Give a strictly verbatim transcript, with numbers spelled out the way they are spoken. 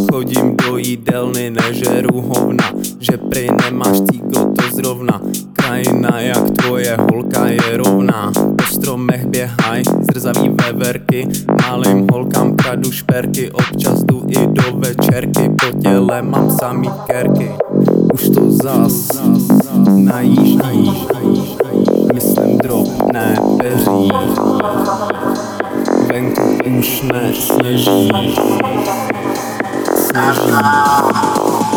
chodím do jídelny, nežeru hovna, že prej nemáš cíko to zrovna. Krajina jak tvoje holka je rovná, po stromech běhaj zrzavý veverky, malým holkám kradu šperky, občas jdu i do večerky, po těle mám samý kerky. Už to zas najíždí, myslím drobné peří, venku už nesněží, sněží.